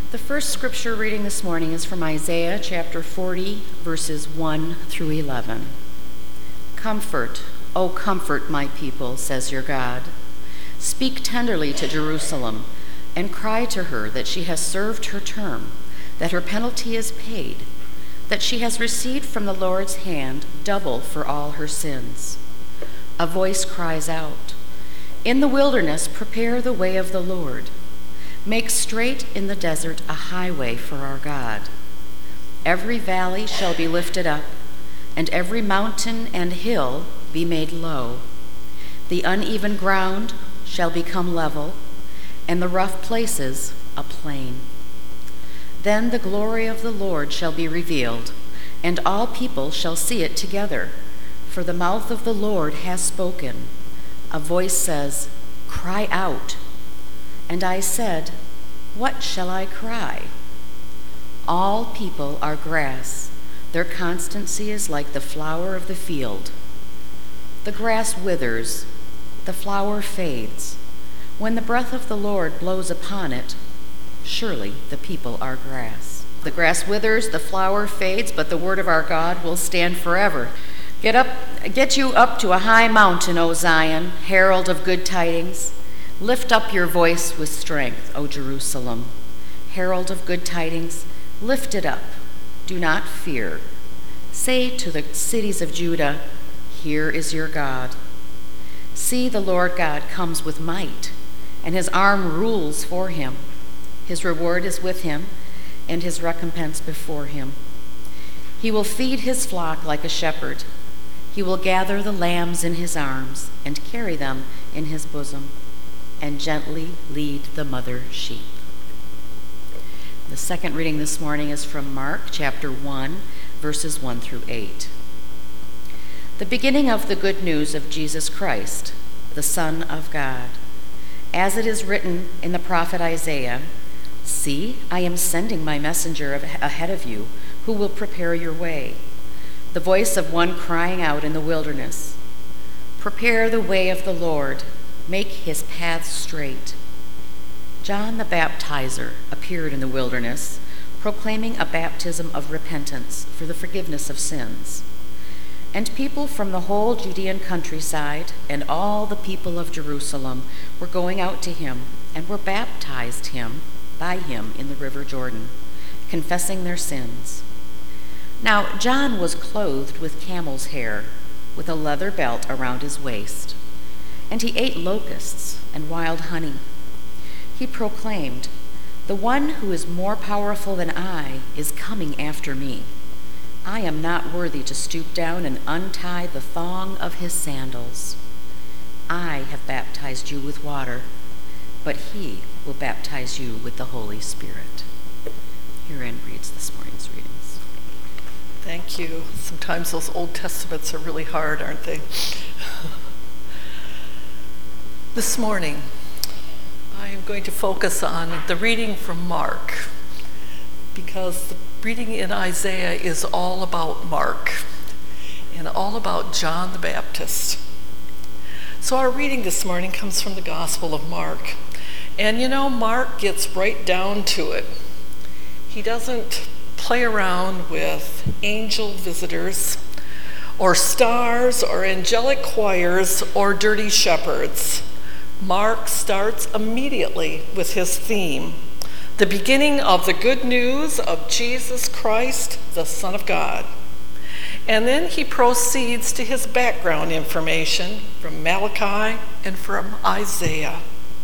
The first scripture reading this morning is from Isaiah chapter 40, verses 1 through 11. Comfort, O comfort my people, says your God. Speak tenderly to Jerusalem and cry to her that she has served her term, that her penalty is paid, that she has received from the Lord's hand double for all her sins. A voice cries out, "In the wilderness prepare the way of the Lord. Make straight in the desert a highway for our God. Every valley shall be lifted up, and every mountain and hill be made low. The uneven ground shall become level, and the rough places a plain. Then the glory of the Lord shall be revealed, and all people shall see it together, for the mouth of the Lord has spoken. A voice says, 'Cry out.' And I said, 'What shall I cry?' All people are grass. Their constancy is like the flower of the field. The grass withers, the flower fades. When the breath of the Lord blows upon it, surely the people are grass. The grass withers, the flower fades, but the word of our God will stand forever. Get you up to a high mountain, O Zion, herald of good tidings. Lift up your voice with strength, O Jerusalem. Herald of good tidings, lift it up. Do not fear. Say to the cities of Judah, here is your God. See, the Lord God comes with might, and his arm rules for him. His reward is with him, and his recompense before him. He will feed his flock like a shepherd. He will gather the lambs in his arms and carry them in his bosom, and gently lead the mother sheep. The second reading this morning is from Mark chapter 1, verses 1 through 8. The beginning of the good news of Jesus Christ, the Son of God. As it is written in the prophet Isaiah, "See, I am sending my messenger ahead of you, who will prepare your way. The voice of one crying out in the wilderness, prepare the way of the Lord, make his paths straight." John the Baptizer appeared in the wilderness, proclaiming a baptism of repentance for the forgiveness of sins. And people from the whole Judean countryside and all the people of Jerusalem were going out to him and were baptized by him in the river Jordan, confessing their sins. Now John was clothed with camel's hair, with a leather belt around his waist, and he ate locusts and wild honey. He proclaimed, "The one who is more powerful than I is coming after me. I am not worthy to stoop down and untie the thong of his sandals. I have baptized you with water, but he will baptize you with the Holy Spirit." Herein reads this morning's readings. Thank you. Sometimes those Old Testaments are really hard, aren't they? This morning, I am going to focus on the reading from Mark, because the reading in Isaiah is all about Mark and all about John the Baptist. So our reading this morning comes from the Gospel of Mark. And you know, Mark gets right down to it. He doesn't play around with angel visitors or stars or angelic choirs or dirty shepherds. Mark starts immediately with his theme, the beginning of the good news of Jesus Christ, the Son of God. And then he proceeds to his background information from Malachi and from Isaiah.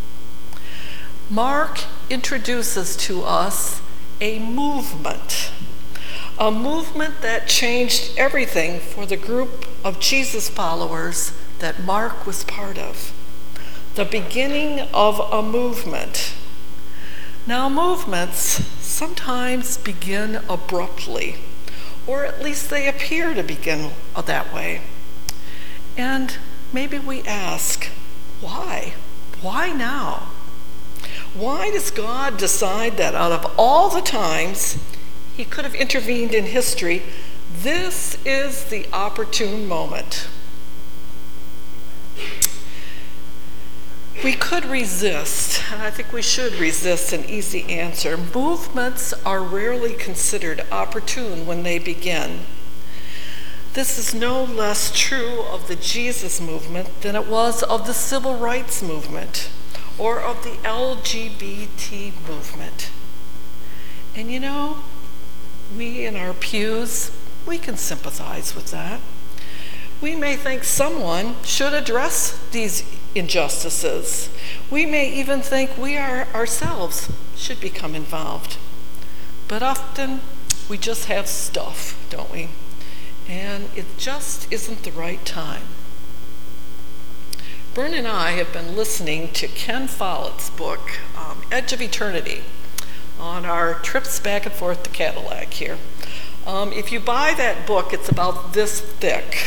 Mark introduces to us a movement that changed everything for the group of Jesus followers that Mark was part of. The beginning of a movement. Now, movements sometimes begin abruptly, or at least they appear to begin that way. And maybe we ask, why? Why now? Why does God decide that out of all the times he could have intervened in history, this is the opportune moment? We could resist, and I think we should resist an easy answer. Movements are rarely considered opportune when they begin. This is no less true of the Jesus movement than it was of the civil rights movement or of the LGBT movement. And you know, we in our pews, we can sympathize with that. We may think someone should address these injustices. We may even think we ourselves should become involved. But often we just have stuff, don't we? And it just isn't the right time. Bern and I have been listening to Ken Follett's book, Edge of Eternity, on our trips back and forth to Cadillac here. If you buy that book, it's about this thick.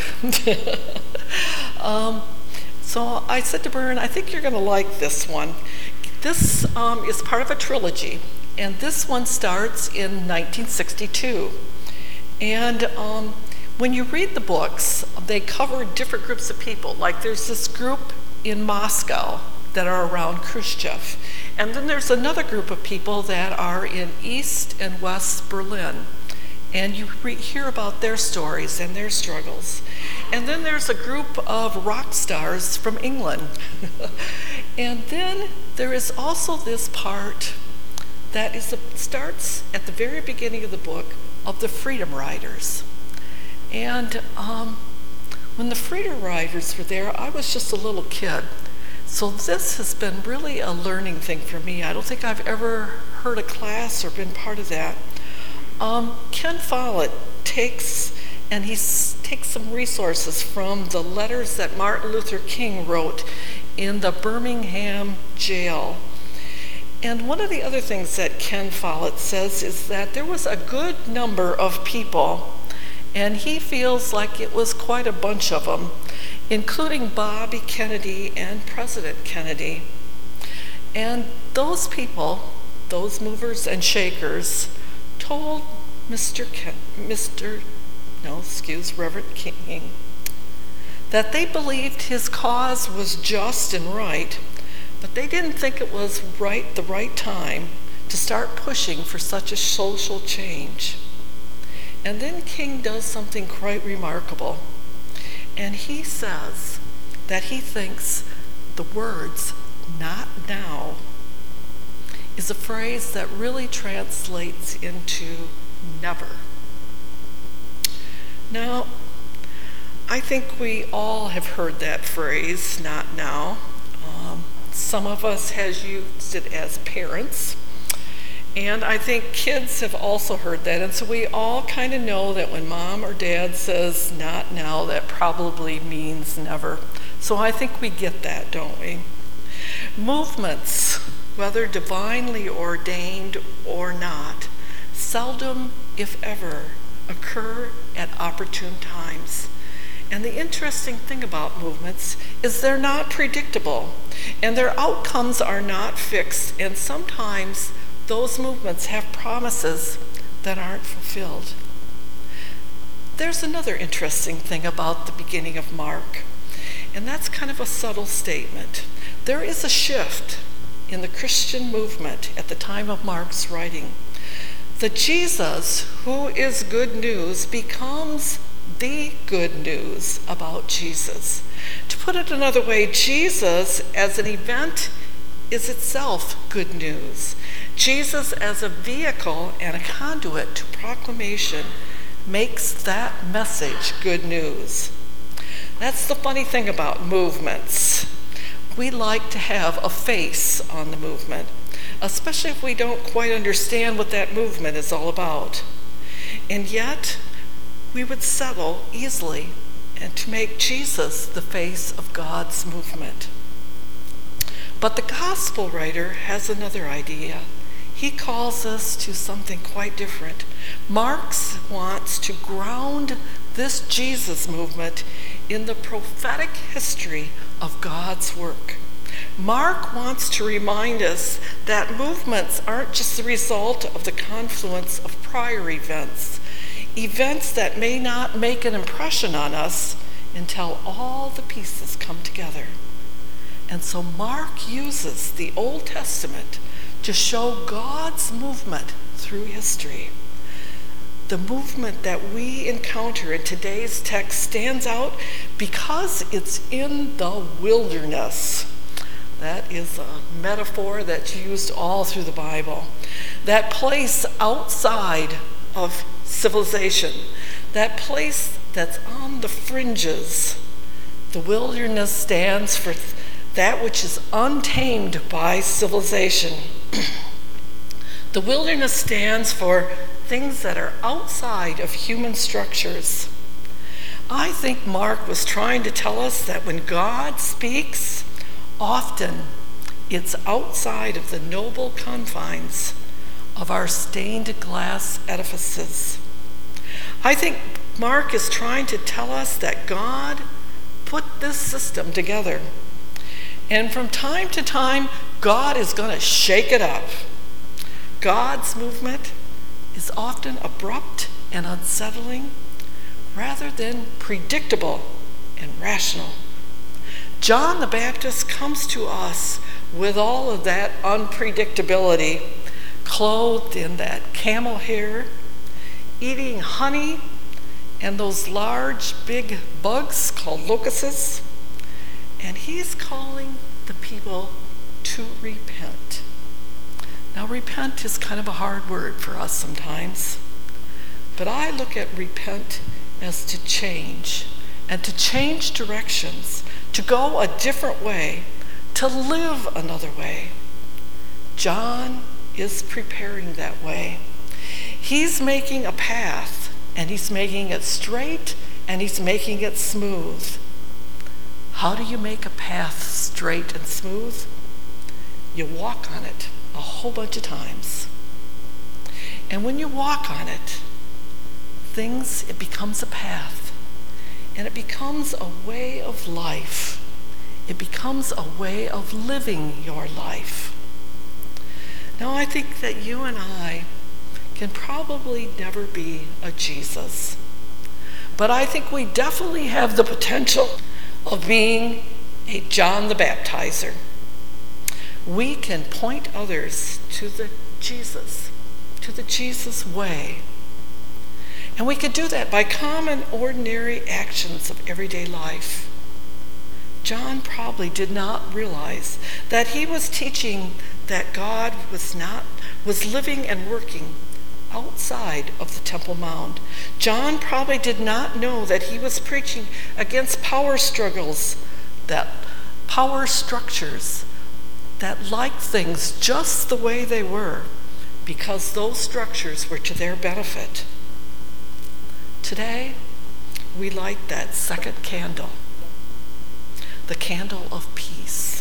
So I said to Bern, I think you're going to like this one. This is part of a trilogy, and this one starts in 1962. And when you read the books, they cover different groups of people. Like there's this group in Moscow that are around Khrushchev. And then there's another group of people that are in East and West Berlin. And you hear about their stories and their struggles. And then there's a group of rock stars from England. And then there is also this part that starts at the very beginning of the book of the Freedom Riders. And when the Freedom Riders were there, I was just a little kid. So this has been really a learning thing for me. I don't think I've ever heard a class or been part of that. Ken Follett takes some resources from the letters that Martin Luther King wrote in the Birmingham jail. And one of the other things that Ken Follett says is that there was a good number of people, and he feels like it was quite a bunch of them, including Bobby Kennedy and President Kennedy. And those people, those movers and shakers, told Reverend King, that they believed his cause was just and right, but they didn't think it was the right time to start pushing for such a social change. And then King does something quite remarkable, and he says that he thinks the words, "not now," is a phrase that really translates into never. Now, I think we all have heard that phrase, "not now." Some of us has used it as parents, and I think kids have also heard that, and so we all kind of know that when mom or dad says "not now," that probably means never. So I think we get that, don't we? Movements, whether divinely ordained or not, seldom, if ever, occur at opportune times. And the interesting thing about movements is they're not predictable, and their outcomes are not fixed, and sometimes those movements have promises that aren't fulfilled. There's another interesting thing about the beginning of Mark, and that's kind of a subtle statement. There is a shift in the Christian movement at the time of Mark's writing. The Jesus, who is good news, becomes the good news about Jesus. To put it another way, Jesus as an event is itself good news. Jesus as a vehicle and a conduit to proclamation makes that message good news. That's the funny thing about movements. We like to have a face on the movement, especially if we don't quite understand what that movement is all about. And yet, we would settle easily and to make Jesus the face of God's movement. But the gospel writer has another idea. He calls us to something quite different. Mark wants to ground this Jesus movement in the prophetic history of God's work. Mark wants to remind us that movements aren't just the result of the confluence of prior events that may not make an impression on us until all the pieces come together. And so Mark uses the Old Testament to show God's movement through history. The movement that we encounter in today's text stands out because it's in the wilderness. That is a metaphor that's used all through the Bible. That place outside of civilization, that place that's on the fringes. The wilderness stands for that which is untamed by civilization. The wilderness stands for things that are outside of human structures. I think Mark was trying to tell us that when God speaks, often it's outside of the noble confines of our stained glass edifices. I think Mark is trying to tell us that God put this system together. And from time to time, God is going to shake it up. God's movement is often abrupt and unsettling rather than predictable and rational. John the Baptist comes to us with all of that unpredictability, clothed in that camel hair, eating honey and those large big bugs called locusts, and he's calling the people to repent. Now, repent is kind of a hard word for us sometimes, but I look at repent as to change, and to change directions, to go a different way, to live another way. John is preparing that way. He's making a path, and he's making it straight, and he's making it smooth. How do you make a path straight and smooth? You walk on it a whole bunch of times. And when you walk on it, it becomes a path, and it becomes a way of life. It becomes a way of living your life. Now, I think that you and I can probably never be a Jesus, but I think we definitely have the potential of being a John the Baptizer. We can point others to the Jesus way. And we could do that by common, ordinary actions of everyday life. John probably did not realize that he was teaching that God was living and working outside of the Temple Mount. John probably did not know that he was preaching against power struggles, that power structures that liked things just the way they were, because those structures were to their benefit. Today, we light that second candle, the candle of peace.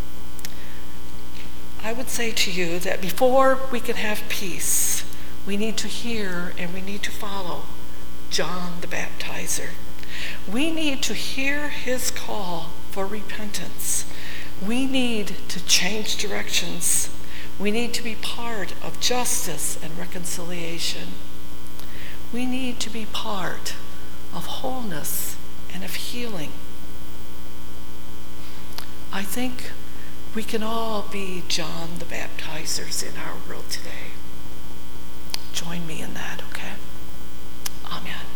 I would say to you that before we can have peace, we need to hear and we need to follow John the Baptizer. We need to hear his call for repentance. We need to change directions. We need to be part of justice and reconciliation. We need to be part of wholeness and of healing. I think we can all be John the Baptizers in our world today. Join me in that, okay? Amen.